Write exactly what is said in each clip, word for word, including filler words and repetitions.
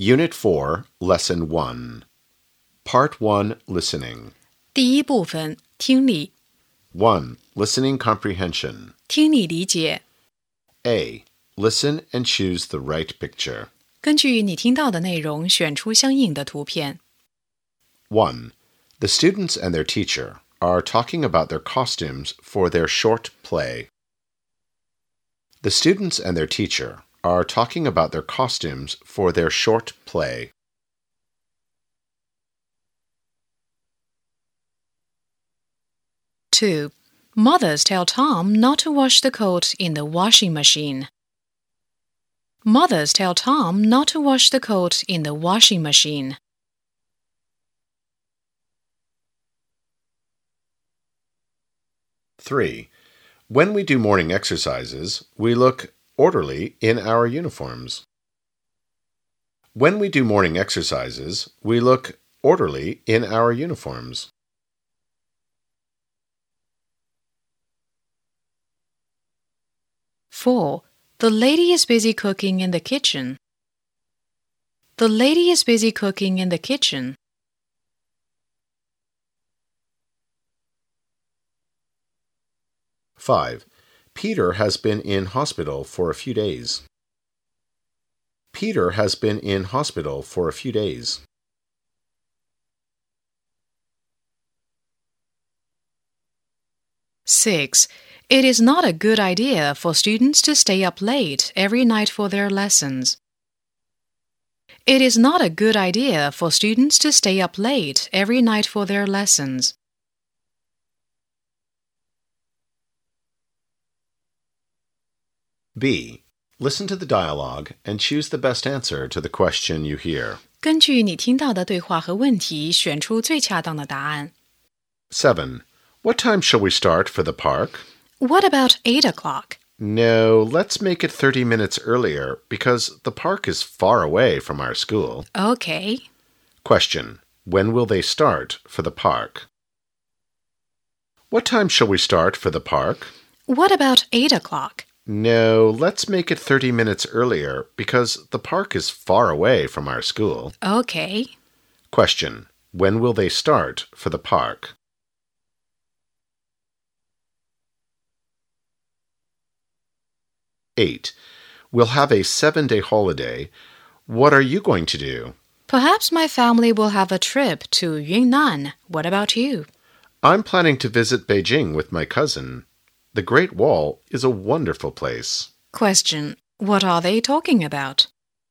Unit four, Lesson one. Part one, Listening. 第一部分听力 one. Listening comprehension. 听力理解 A. Listen and choose the right picture. 根据你听到的内容选出相应的图片 one. The students and their teacher are talking about their costumes for their short play. The students and their teacher are talking about their costumes for their short play. two. Mothers tell Tom not to wash the coat in the washing machine. Mothers tell Tom not to wash the coat in the washing machine. three. When we do morning exercises, we look orderly in our uniforms. When we do morning exercises, we look orderly in our uniforms. four. The lady is busy cooking in the kitchen. The lady is busy cooking in the kitchen. five. Peter has been in hospital for a few days. Peter has been in hospital for a few days. six. It is not a good idea for students to stay up late every night for their lessons. It is not a good idea for students to stay up late every night for their lessons. B. Listen to the dialogue and choose the best answer to the question you hear. 根据你听到的对话和问题，选出最恰当的答案。 seven. What time shall we start for the park? What about eight o'clock? No, let's make it thirty minutes earlier because the park is far away from our school. Okay. Question. When will they start for the park? What time shall we start for the park? What about eight o'clock? No, let's make it thirty minutes earlier because the park is far away from our school. Okay. Question. When will they start for the park? eight. We'll have a seven-day holiday. What are you going to do? Perhaps my family will have a trip to Yunnan. What about you? I'm planning to visit Beijing with my cousin. The Great Wall is a wonderful place. Question. What are they talking about?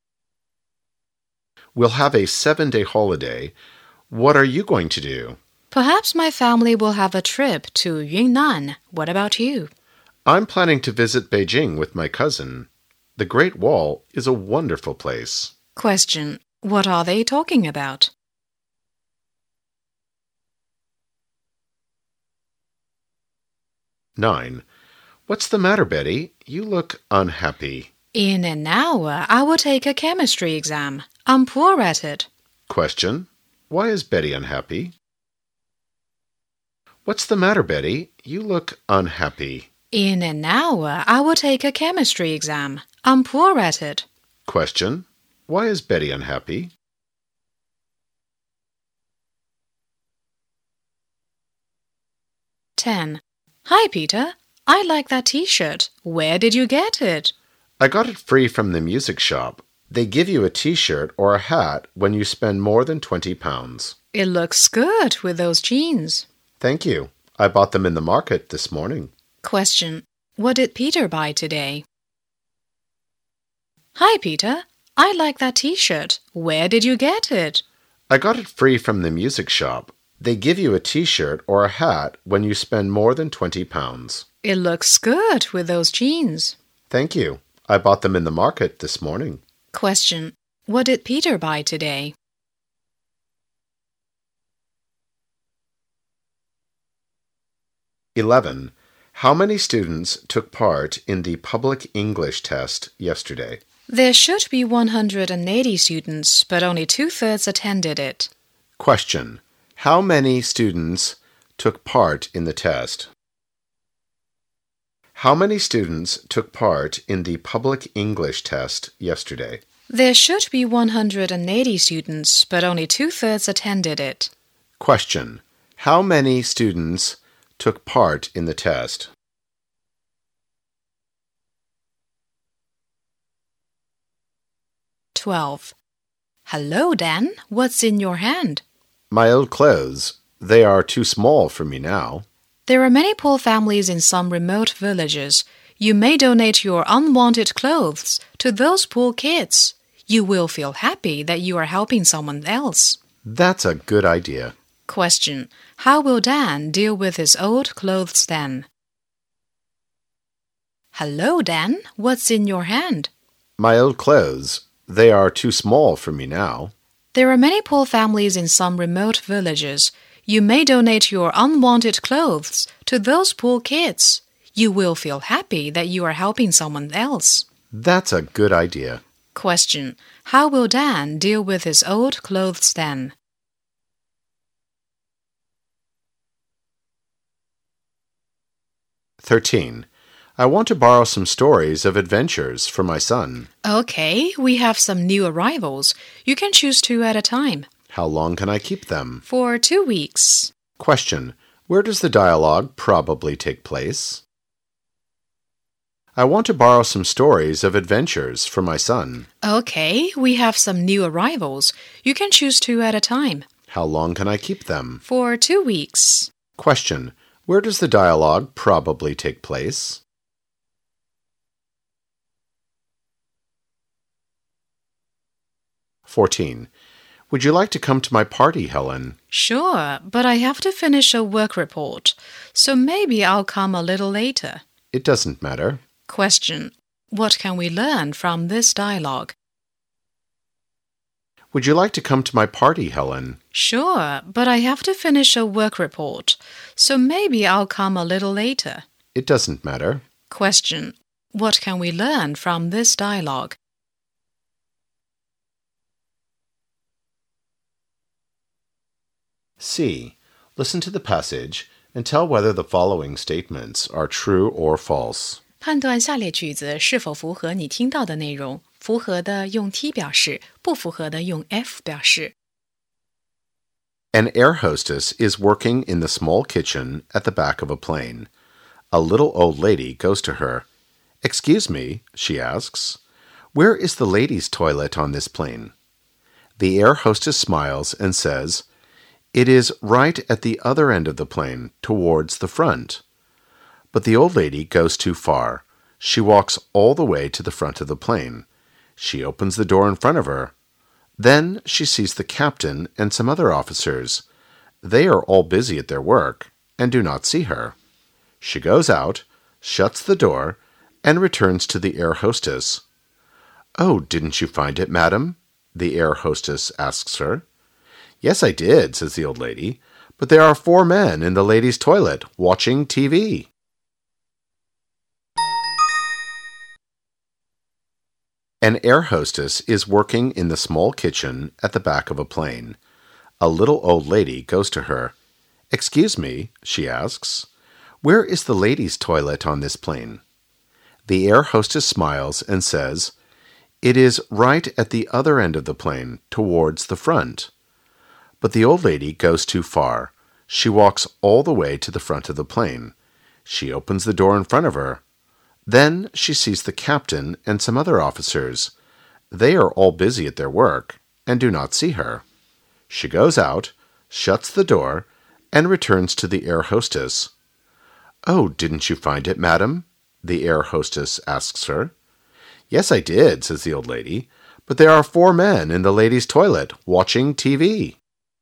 We'll have a seven-day holiday. What are you going to do? Perhaps my family will have a trip to Yunnan. What about you? I'm planning to visit Beijing with my cousin. The Great Wall is a wonderful place. Question. What are they talking about? nine. What's the matter, Betty? You look unhappy. In an hour, I will take a chemistry exam. I'm poor at it. Question. Why is Betty unhappy? What's the matter, Betty? You look unhappy. In an hour, I will take a chemistry exam. I'm poor at it. Question. Why is Betty unhappy? ten. Hi, Peter. I like that t-shirt. Where did you get it? I got it free from the music shop. They give you a t-shirt or a hat when you spend more than twenty pounds. It looks good with those jeans. Thank you. I bought them in the market this morning. Question. What did Peter buy today? Hi, Peter. I like that t-shirt. Where did you get it? I got it free from the music shop. They give you a t-shirt or a hat when you spend more than twenty pounds. It looks good with those jeans. Thank you. I bought them in the market this morning. Question. What did Peter buy today? eleven. How many students took part in the public English test yesterday? There should be one hundred eighty students, but only two-thirds attended it. Question. How many students took part in the test? How many students took part in the public English test yesterday? There should be one hundred eighty students, but only two-thirds attended it. Question. How many students took part in the test? twelve. Hello, Dan. What's in your hand? My old clothes. They are too small for me now. There are many poor families in some remote villages. You may donate your unwanted clothes to those poor kids. You will feel happy that you are helping someone else. That's a good idea. Question. How will Dan deal with his old clothes then? Hello, Dan. What's in your hand? My old clothes. They are too small for me now. There are many poor families in some remote villages. You may donate your unwanted clothes to those poor kids. You will feel happy that you are helping someone else. That's a good idea. Question. How will Dan deal with his old clothes then? thirteen. I want to borrow some stories of adventures for my son. Okay, we have some new arrivals. You can choose two at a time. How long can I keep them? For two weeks. Question. Where does the dialogue probably take place? I want to borrow some stories of adventures for my son. Okay, we have some new arrivals. You can choose two at a time. How long can I keep them? For two weeks. Question. Where does the dialogue probably take place? fourteen. Would you like to come to my party, Helen? Sure, but I have to finish a work report, so maybe I'll come a little later. It doesn't matter. Question. What can we learn from this dialogue? Would you like to come to my party, Helen? Sure, but I have to finish a work report, so maybe I'll come a little later. It doesn't matter. Question. What can we learn from this dialogue? C. Listen to the passage and tell whether the following statements are true or false. 判断下列句子是否符合你听到的内容，符合的用 T 表示，不符合的用 F 表示。 An air hostess is working in the small kitchen at the back of a plane. A little old lady goes to her. Excuse me, she asks. Where is the ladies' toilet on this plane? The air hostess smiles and says, It is right at the other end of the plane, towards the front. But the old lady goes too far. She walks all the way to the front of the plane. She opens the door in front of her. Then she sees the captain and some other officers. They are all busy at their work and do not see her. She goes out, shuts the door, and returns to the air hostess. Oh, didn't you find it, madam? The air hostess asks her. Yes, I did, says the old lady, but there are four men in the ladies' toilet watching T V. An air hostess is working in the small kitchen at the back of a plane. A little old lady goes to her. Excuse me, she asks. Where is the ladies' toilet on this plane? The air hostess smiles and says, It is right at the other end of the plane, towards the front. But the old lady goes too far. She walks all the way to the front of the plane. She opens the door in front of her. Then she sees the captain and some other officers. They are all busy at their work and do not see her. She goes out, shuts the door, and returns to the air hostess. Oh, didn't you find it, madam? The air hostess asks her. Yes, I did, says the old lady, but there are four men in the ladies' toilet watching T V.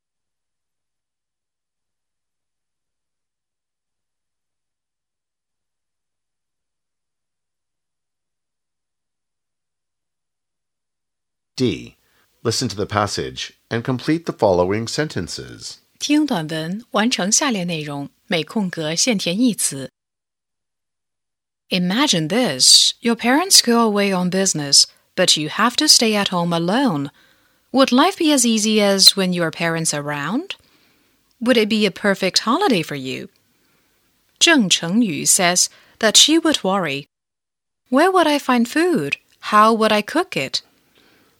D. Listen to the passage and complete the following sentences. 听短文，完成下列内容，每空格现填一词。Imagine this. Your parents go away on business, but you have to stay at home alone. Would life be as easy as when your parents are around? Would it be a perfect holiday for you? Zheng Chengyu says that she would worry. Where would I find food? How would I cook it?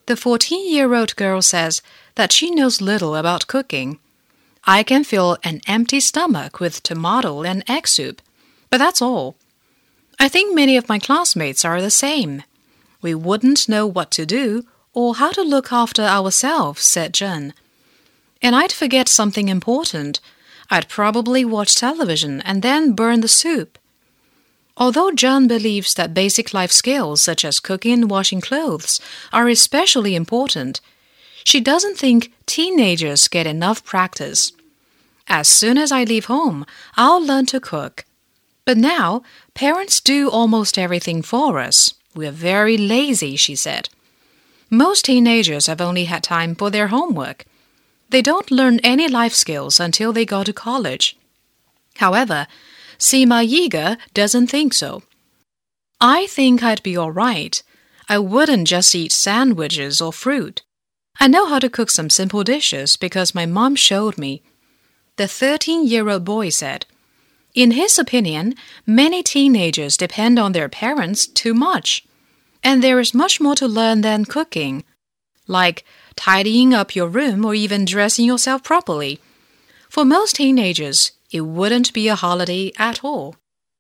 The fourteen-year-old girl says that she knows little about cooking. I can fill an empty stomach with tomato and egg soup, but that's all. I think many of my classmates are the same. We wouldn't know what to do or how to look after ourselves, said Jen. And I'd forget something important. I'd probably watch television and then burn the soup. Although Jen believes that basic life skills such as cooking and washing clothes are especially important, she doesn't think teenagers get enough practice. As soon as I leave home, I'll learn to cook. But now, parents do almost everything for us. We're very lazy, she said. Most teenagers have only had time for their homework. They don't learn any life skills until they go to college. However, Sima Yiga doesn't think so. I think I'd be all right. I wouldn't just eat sandwiches or fruit. I know how to cook some simple dishes because my mom showed me. The thirteen-year-old boy said. In his opinion, many teenagers depend on their parents too much. And there is much more to learn than cooking, like tidying up your room or even dressing yourself properly. For most teenagers, it wouldn't be a holiday at all.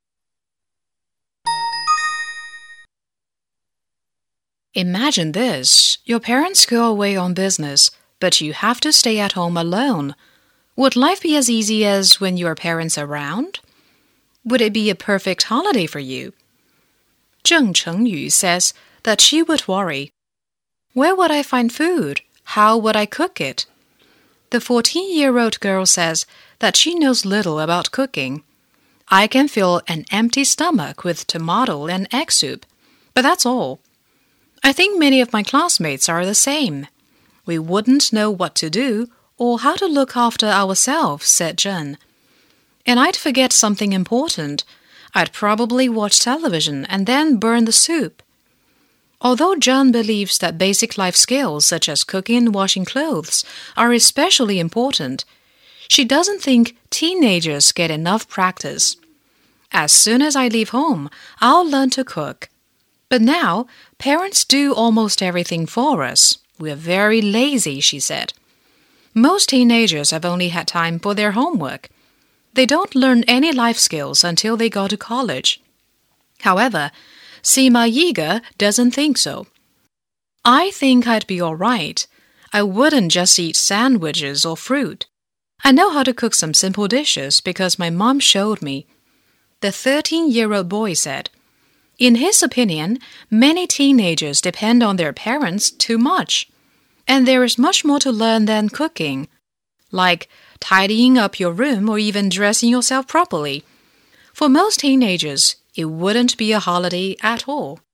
Imagine this. Your parents go away on business, but you have to stay at home alone. Would life be as easy as when your parents are around? Would it be a perfect holiday for you? Zheng Chengyu says that she would worry. Where would I find food? How would I cook it? The fourteen-year-old girl says that she knows little about cooking. I can fill an empty stomach with tomato and egg soup, but that's all. I think many of my classmates are the same. We wouldn't know what to do or how to look after ourselves, said Jen. And I'd forget something important. I'd probably watch television and then burn the soup. Although Jen believes that basic life skills such as cooking and washing clothes are especially important, she doesn't think teenagers get enough practice. As soon as I leave home, I'll learn to cook. But now, parents do almost everything for us. We're very lazy, she said. Most teenagers have only had time for their homework. They don't learn any life skills until they go to college. However, Sima Yiga doesn't think so. I think I'd be all right. I wouldn't just eat sandwiches or fruit. I know how to cook some simple dishes because my mom showed me. The thirteen-year-old boy said. In his opinion, many teenagers depend on their parents too much. And there is much more to learn than cooking, like tidying up your room or even dressing yourself properly. For most teenagers, it wouldn't be a holiday at all.